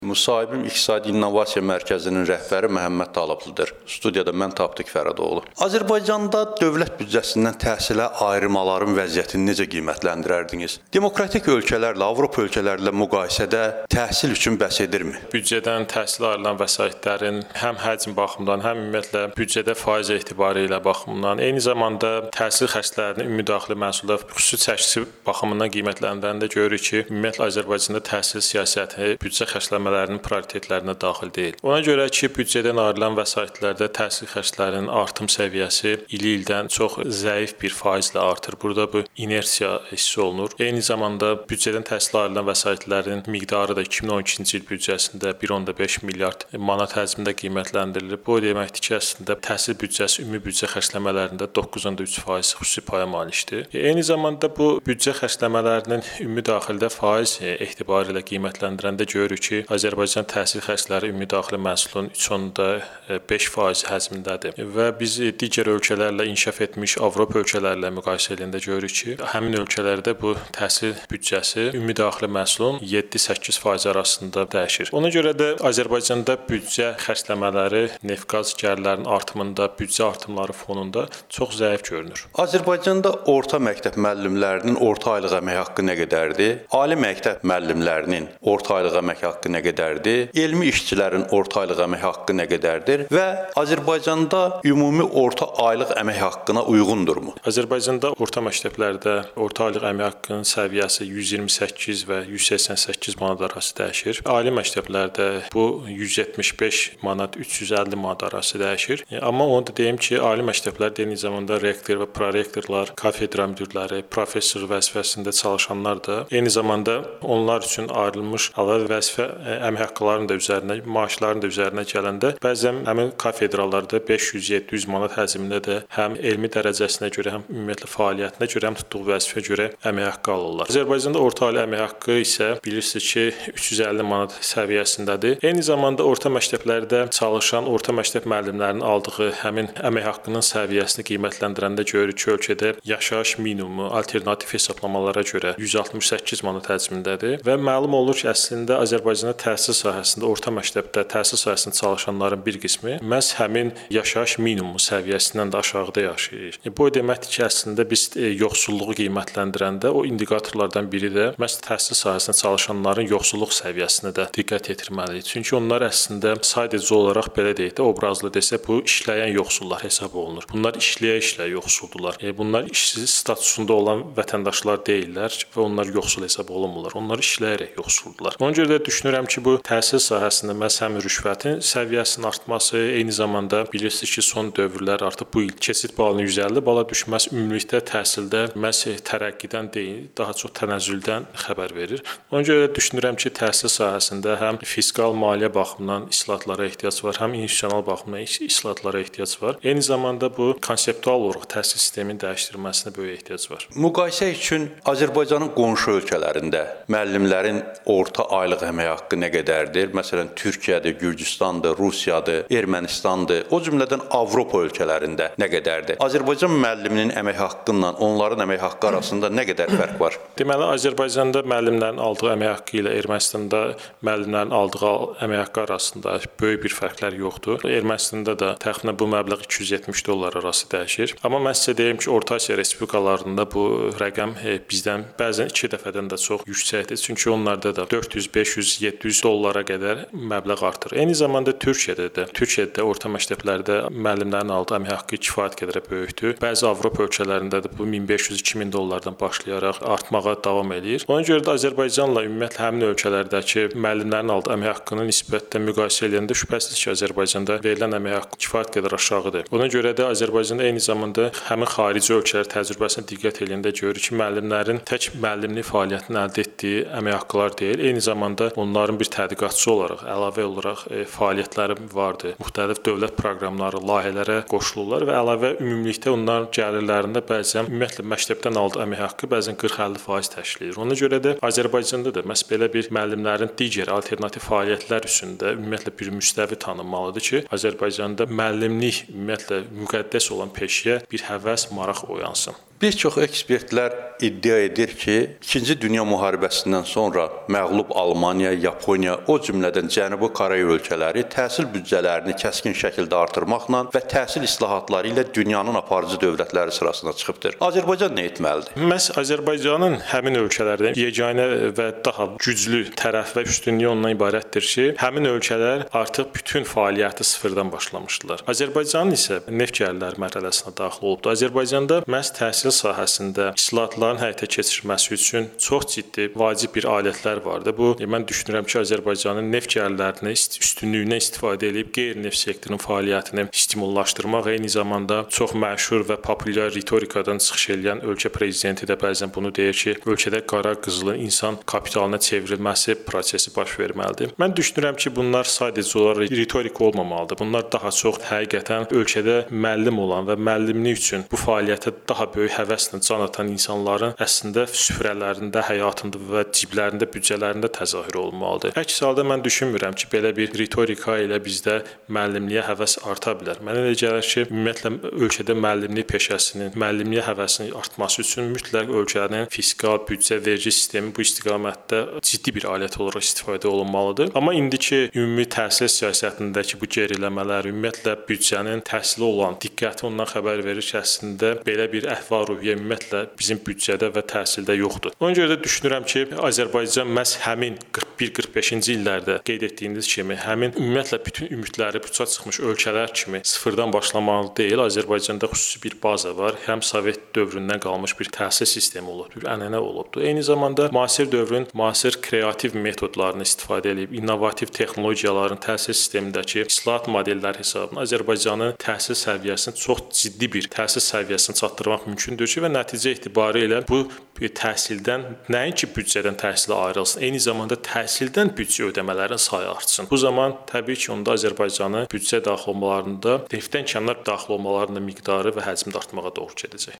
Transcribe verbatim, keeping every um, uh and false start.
Müsahibim İqtisadi İnnovasiya Mərkəzinin rəhbəri Məhəmməd Talıblıdır. Studiyada mən Tapdıq Fərədoğlu. Azərbaycanda dövlət büdcəsindən təhsilə ayrımaların vəziyyətini necə qiymətləndirərdiniz? Demokratik ölkələrlə, Avropa ölkələrlə müqayisədə təhsil üçün bəs edirmi? Büdcədən təhsilə ayrılan vəsaitlərin həm həcm baxımından, həm ümumiyyətlə büdcədə faiz etibarı ilə baxımından, eyni zamanda təhsil xərclərinin ümumdaxili məhsulda xüsusi çəkisi baxımından qiymətləndirəndə görürük ki, ümumiyyətlə Azərbaycanda təhsil siyasəti büdcə xərcləmə prioritetlərinə daxil deyil. Ona görə ki, büdcədən ayrılan vəsaitlərdə təhsil xərclərinin artım səviyyəsi il-ildən çox zəif bir faizlə artır. Burada bu inersiya hiss olunur. Eyni zamanda büdcədən təhsilə ayrılan vəsaitlərin miqdarı da iki min on ikinci il büdcəsində bir nöqtə beş milyard manat həcmində qiymətləndirilir. Bu deməkdir ki, əslində təhsil büdcəsi ümumi büdcə xərcləmələrində doqquz nöqtə üç faiz xüsusi paya malikdir. Eyni zamanda bu büdcə xərcləmələrinin ümumi daxildə faiz etibarı ilə qiymətləndirəndə görürük ki, Azərbaycan təhsil xərcləri ümumi daxili məhsulun üç nöqtə beş faiz həcmindədir və biz digər ölkələrlə inkişaf etmiş Avropa ölkələrlə müqayisə edəndə görürük ki, həmin ölkələrdə bu təhsil büdcəsi ümumi daxili məhsulun yeddi səkkiz faiz arasında dəyişir. Ona görə də Azərbaycanda büdcə xərcləmələri neft-qaz gəlirlərinin artımında, büdcə artımları fonunda çox zəif görünür. Azərbaycanda orta məktəb müəllimlərinin orta aylıq əmək haqqı nə qədərdir? Ali məktəb müəllimlərinin orta aylıq əmək haqqı nə qədərdir? Elmi işçilərin orta aylıq əmək haqqı nə qədərdir və Azərbaycanda ümumi orta aylıq əmək haqqına uyğundurmu? Azərbaycanda orta məktəblərdə orta aylıq əmək haqqının səviyyəsi yüz iyirmi səkkiz və yüz səksən səkkiz manat arası dəyişir. Ali məktəblərdə bu yüz yetmiş beş manat üç yüz əlli manat arası dəyişir. Amma onu da deyim ki, ali məktəblərdə eyni zamanda rektor və prorektorlar, kafedra müdirləri, professor vəzifəsində çalışanlar da eyni zamanda onlar üçün ayrılmış əlavə vəzifə əmək haqqlarının da üzərinə, maaşların da üzərinə gələndə bəzən həmin kafedralarda beş yüz yeddi yüz manat həcmində də həm elmi dərəcəsinə görə, həm ümumiyyətlə fəaliyyətinə görə, həm tutduğu vəzifəyə görə əmək haqqı alırlar. Azərbaycanda orta ali əmək haqqı isə bilirsiniz ki, üç yüz əlli manat səviyyəsindədir. Eyni zamanda orta məktəblərdə çalışan orta məktəb müəllimlərinin aldığı həmin əmək haqqının səviyyəsini qiymətləndirəndə görürük ki, ölkədə yaşayış minimumu alternativ hesablamalara görə yüz altmış səkkiz manat həcmindədir və məlum olur ki, əslində Azərbaycanda təhsil sahəsində, orta məktəbdə təhsil sahəsində çalışanların bir qismi məhz həmin yaşayış minimumu səviyyəsindən də aşağıda yaşayır. E, bu deməkdir ki, əslində biz e, yoxsulluğu qiymətləndirəndə o indikatorlardan biri də məhz təhsil sahəsində çalışanların yoxsulluq səviyyəsinə də diqqət yetirməliyik. Çünki onlar əslində sadəcə olaraq belə deyək də obrazlı desə bu işləyən yoxsullar hesab olunur. Bunlar işləyə-işləyə yoxsuldular. E, bunlar işsiz statusunda olan vətəndaşlar deyillər və onlar yoxsul hesab olunmurlar. Onlar işləyərək yoxsuldular. Ona görə də düşünürəm ki, bu təhsil sahəsində məhz həm rüşvətin səviyyəsinin artması, eyni zamanda bilirsiniz ki, son dövrlər artıq bu il keçid balının yüz əlli bala düşməsi ümumilikdə təhsildə məhz tərəqqidən deyil, daha çox tənəzzüldən xəbər verir. Ona görə də düşünürəm ki, təhsil sahəsində həm fiskal maliyyə baxımından islahatlara ehtiyac var, həm institusional baxımdan islahatlara ehtiyac var. Eyni zamanda bu konseptual olaraq təhsil sisteminin dəyişdirilməsinə böyük ehtiyac var. Müqayisə üçün Azərbaycanın qonşu ölkələrində müəllimlərin orta aylıq əmək haqqı nə qədərdir? Məsələn, Türkiyədir, Gürcüstandır, Rusiyadır, Ermənistandır, o cümlədən Avropa ölkələrində nə qədərdir? Azərbaycan müəlliminin əmək haqqı ilə onların əmək haqqı arasında nə qədər fərq var? Deməli, Azərbaycanda müəllimlərin aldığı əmək haqqı ilə Ermənistanda müəllimlərin aldığı əmək haqqı arasında böyük bir fərqlər yoxdur. Ermənistanda da təxminən bu məbləğ iki yüz yetmiş dollar arası dəyişir. Amma mən sizə deyim ki, Orta Asiya respublikalarında bu rəqəm bizdən bəzən iki dəfədən də çox yüksəkdir. Çünki onlarda da dörd yüz, beş yüz, yeddi yüz dollara qədər məbləğ artır. Eyni zamanda Türkiyədə də, Türkiyədə orta məktəblərdə müəllimlərin aldığı əmək haqqı kifayət qədər böyükdür. Bəzi Avropa ölkələrində də bu min beş yüz iki min dollardan başlayaraq artmağa davam edir. Ona görə də Azərbaycanla ümumiyyətlə həmin ölkələrdəki müəllimlərin aldığı əmək haqqının nisbətdə müqayisə edəndə şübhəsiz ki, Azərbaycanda verilən əmək haqqı kifayət qədər aşağıdır. Ona görə də Azərbaycanda eyni zamanda həmin xarici ölkələr təcrübəsinə diqqət edəndə görürük ki, müəllimlərin tək müəllimlik fəaliyyətini əldə etdiyi əmək haqqılar deyil, eyni zamanda onların bir tədqiqatçı olaraq, əlavə olaraq e, fəaliyyətləri vardır. Müxtəlif dövlət proqramları, layihələrə qoşulurlar və əlavə ümumilikdə onların gəlirlərində bəzən ümumiyyətlə məktəbdən aldığı əmək haqqı bəzən qırx əlli faiz təşkil edir. Ona görə də Azərbaycanda da məhz belə bir müəllimlərin digər alternativ fəaliyyətlər üstündə ümumiyyətlə bir müstəvi tanınmalıdır ki, Azərbaycanda müəllimlik ümumiyyətlə müqəddəs olan peşəyə bir həvəs, maraq oyansın. Bir çox ekspertlər iddia edir ki, İkinci Dünya müharibəsindən sonra məğlub Almaniya, Yaponiya, o cümlədən Cənubi Koreya ölkələri təhsil büdcələrini kəskin şəkildə artırmaqla və təhsil islahatları ilə dünyanın aparıcı dövlətləri sırasına çıxıbdır. Azərbaycan nə etməlidir? Məhz Azərbaycanın həmin ölkələrdə yeganə və daha güclü tərəf və üstünlüyü ondan ibarətdir ki, həmin ölkələr artıq bütün fəaliyyəti sıfırdan başlamışdılar. Azərbaycan isə neft gəlirləri mərhələsinə daxil olubdu. Azərbaycanda məhz təhsil sahəsində islahatların həyata keçirilməsi üçün çox ciddi vacib bir alətlər vardı. Bu, mən düşünürəm ki, Azərbaycanın neft gəlirlərini üstünlüyünə istifadə edib qeyri-neft sektorunun fəaliyyətini stimullaşdırmaq, eyni zamanda çox məşhur və populyar ritorikadan çıxış edən ölkə prezidenti də bəzən bunu deyir ki, ölkədə qara qızılın insan kapitalına çevrilməsi prosesi baş verməlidir. Mən düşünürəm ki, bunlar sadəcə olaraq ritorik olmamalıdır. Bunlar daha çox həqiqətən ölkədə müəllim olan və müəllimlik üçün bu fəaliyyətə daha böyük həvəslə can atan insanların əslində süfrələrində, həyatında və ciblərində, büdcələrində təzahür olmalıdır. Əks halda mən düşünmürəm ki, belə bir ritorika ilə bizdə müəllimliyə həvəs arta bilər. Mənə elə gəlir ki, ümumiyyətlə ölkədə müəllimlik peşəsinin, müəllimliyə həvəsinin artması üçün mütləq ölkənin fiskal, büdcə, vergi sistemi bu istiqamətdə ciddi bir alət olaraq istifadə olunmalıdır. Amma indiki ümumi təhsil siyasətindəki bu geriləmələr, ümumiyyətlə büdcənin təhsilə olan diqqəti ondan xəbər verir ki, əslində belə bir əhval-ruhiyyə ümumiyyətlə bizim büdcədə və təhsildə yoxdur. Ona görə də düşünürəm ki, Azərbaycan məhz həmin qırx bir qırx beşinci illərdə qeyd etdiyiniz kimi, həmin ümumiyyətlə bütün ümidləri puça çıxmış ölkələr kimi sıfırdan başlamalı deyil. Azərbaycanda xüsusi bir baza var. Həm Sovet dövründən qalmış bir təhsil sistemi olub, bir ənənə olubdu. Eyni zamanda müasir dövrün müasir kreativ metodlarını istifadə edib, innovativ texnologiyaların təhsil sistemindəki islahat modelləri hesabına Azərbaycanın təhsil səviyyəsini çox ciddi bir təhsil səviyyəsinə çatdırmaq mümkündür ki, və nəticə etibarilə bu təhsildən nəinki büdcədən təhsilə ayrılsın, eyni zamanda təhsildən büdcə ödəmələrin sayı artsın. Bu zaman təbii ki, onda Azərbaycanın büdcə daxil olmalarında neftdən kənar daxil olmalarının miqdarı və həcmi də artmağa doğru gedəcək.